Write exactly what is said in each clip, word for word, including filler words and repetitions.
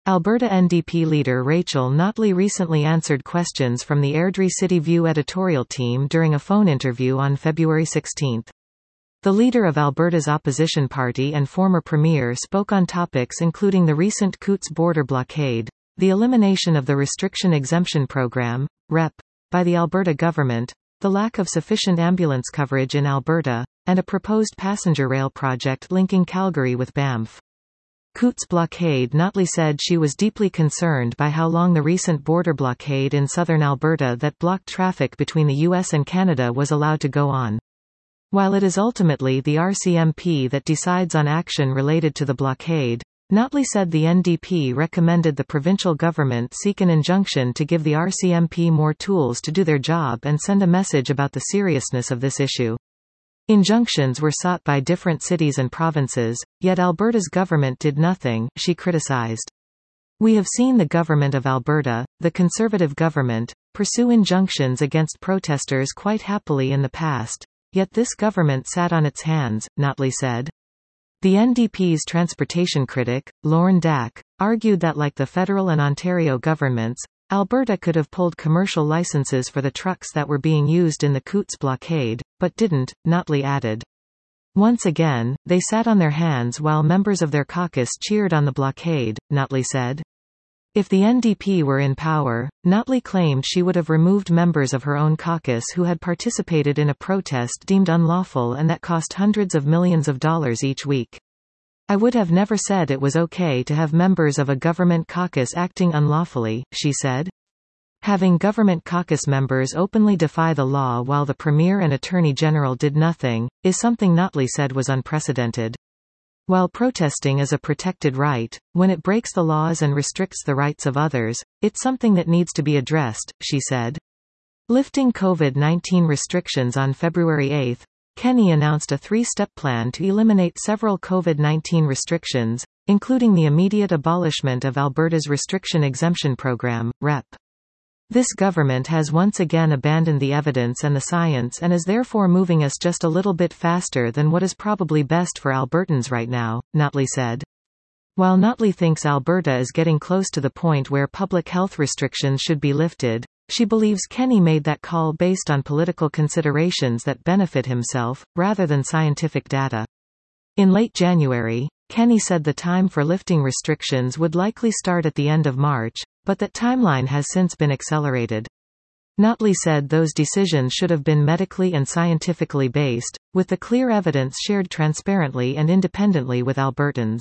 Alberta N D P leader Rachel Notley recently answered questions from the Airdrie City View editorial team during a phone interview on February sixteenth. The leader of Alberta's opposition party and former premier spoke on topics including the recent Coutts border blockade, the elimination of the Restriction Exemption Program, R E P, by the Alberta government, the lack of sufficient ambulance coverage in Alberta, and a proposed passenger rail project linking Calgary with Banff. Coutts blockade. Notley said she was deeply concerned by how long the recent border blockade in southern Alberta that blocked traffic between the U S and Canada was allowed to go on. While it is ultimately the R C M P that decides on action related to the blockade, Notley said the N D P recommended the provincial government seek an injunction to give the R C M P more tools to do their job and send a message about the seriousness of this issue. Injunctions were sought by different cities and provinces, yet Alberta's government did nothing, she criticized. We have seen the government of Alberta, the Conservative government, pursue injunctions against protesters quite happily in the past, yet this government sat on its hands, Notley said. The N D P's transportation critic, Lorne Dack, argued that like the federal and Ontario governments, Alberta could have pulled commercial licenses for the trucks that were being used in the Coutts blockade, but didn't, Notley added. Once again, they sat on their hands while members of their caucus cheered on the blockade, Notley said. If the N D P were in power, Notley claimed she would have removed members of her own caucus who had participated in a protest deemed unlawful and that cost hundreds of millions of dollars each week. I would have never said it was okay to have members of a government caucus acting unlawfully, she said. Having government caucus members openly defy the law while the Premier and Attorney General did nothing, is something Notley said was unprecedented. While protesting is a protected right, when it breaks the laws and restricts the rights of others, it's something that needs to be addressed, she said. Lifting COVID nineteen restrictions on February eighth, Kenney announced a three-step plan to eliminate several COVID nineteen restrictions, including the immediate abolishment of Alberta's Restriction Exemption Program, R E P. This government has once again abandoned the evidence and the science and is therefore moving us just a little bit faster than what is probably best for Albertans right now, Notley said. While Notley thinks Alberta is getting close to the point where public health restrictions should be lifted, she believes Kenney made that call based on political considerations that benefit himself, rather than scientific data. In late January, Kenney said the time for lifting restrictions would likely start at the end of March, but that timeline has since been accelerated. Notley said those decisions should have been medically and scientifically based, with the clear evidence shared transparently and independently with Albertans.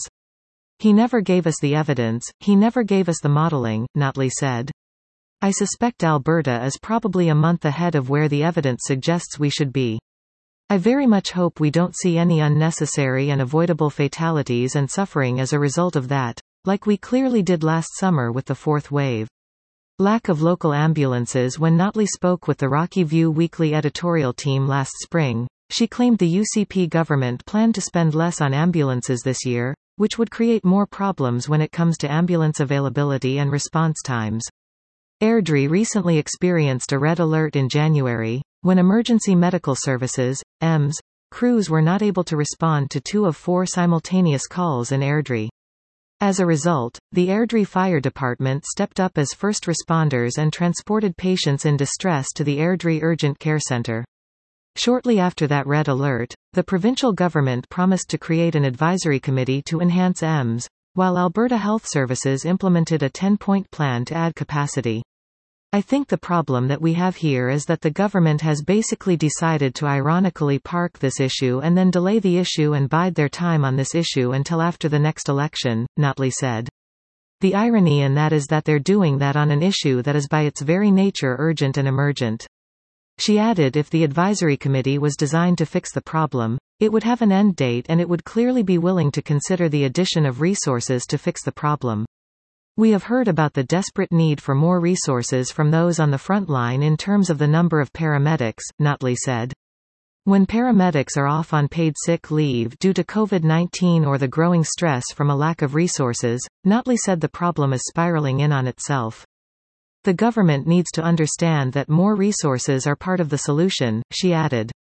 He never gave us the evidence, he never gave us the modeling, Notley said. I suspect Alberta is probably a month ahead of where the evidence suggests we should be. I very much hope we don't see any unnecessary and avoidable fatalities and suffering as a result of that, like we clearly did last summer with the fourth wave. Lack of local ambulances. When Notley spoke with the Rocky View Weekly editorial team last spring, she claimed the U C P government planned to spend less on ambulances this year, which would create more problems when it comes to ambulance availability and response times. Airdrie recently experienced a red alert in January, when Emergency Medical Services, E M S, crews were not able to respond to two of four simultaneous calls in Airdrie. As a result, the Airdrie Fire Department stepped up as first responders and transported patients in distress to the Airdrie Urgent Care Centre. Shortly after that red alert, the provincial government promised to create an advisory committee to enhance E M S, while Alberta Health Services implemented a ten-point plan to add capacity. I think the problem that we have here is that the government has basically decided to ironically park this issue and then delay the issue and bide their time on this issue until after the next election, Notley said. The irony in that is that they're doing that on an issue that is by its very nature urgent and emergent. She added if the advisory committee was designed to fix the problem, it would have an end date and it would clearly be willing to consider the addition of resources to fix the problem. We have heard about the desperate need for more resources from those on the front line in terms of the number of paramedics, Notley said. When paramedics are off on paid sick leave due to COVID nineteen or the growing stress from a lack of resources, Notley said the problem is spiraling in on itself. The government needs to understand that more resources are part of the solution, she added.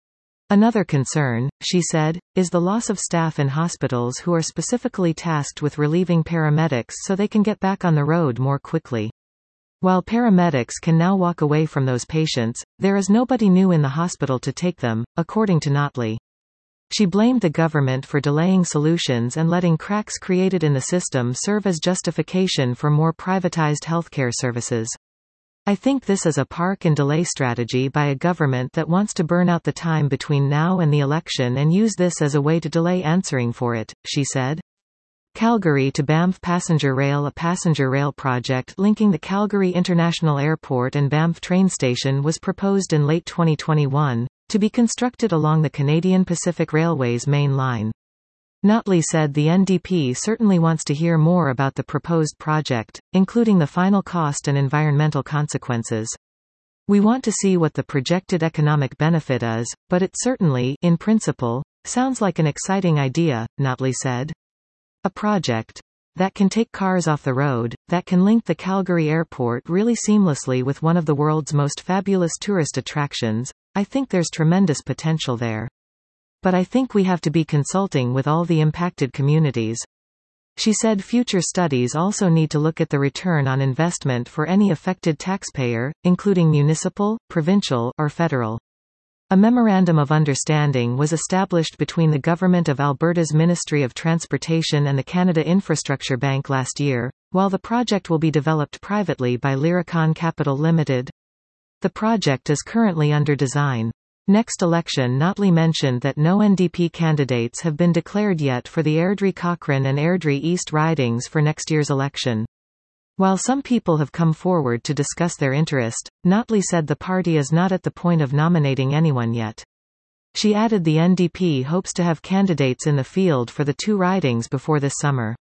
Another concern, she said, is the loss of staff in hospitals who are specifically tasked with relieving paramedics so they can get back on the road more quickly. While paramedics can now walk away from those patients, there is nobody new in the hospital to take them, according to Notley. She blamed the government for delaying solutions and letting cracks created in the system serve as justification for more privatized healthcare services. I think this is a park and delay strategy by a government that wants to burn out the time between now and the election and use this as a way to delay answering for it, she said. Calgary to Banff Passenger Rail. A passenger rail project linking the Calgary International Airport and Banff train station was proposed in late twenty twenty-one, to be constructed along the Canadian Pacific Railway's main line. Notley said the N D P certainly wants to hear more about the proposed project, including the final cost and environmental consequences. We want to see what the projected economic benefit is, but it certainly, in principle, sounds like an exciting idea, Notley said. A project that can take cars off the road, that can link the Calgary airport really seamlessly with one of the world's most fabulous tourist attractions. I think there's tremendous potential there. But I think we have to be consulting with all the impacted communities. She said future studies also need to look at the return on investment for any affected taxpayer, including municipal, provincial, or federal. A memorandum of understanding was established between the Government of Alberta's Ministry of Transportation and the Canada Infrastructure Bank last year, while the project will be developed privately by Lyricon Capital Limited. The project is currently under design. Next election. Notley mentioned that no N D P candidates have been declared yet for the Airdrie-Cochrane and Airdrie East ridings for next year's election. While some people have come forward to discuss their interest, Notley said the party is not at the point of nominating anyone yet. She added the N D P hopes to have candidates in the field for the two ridings before this summer.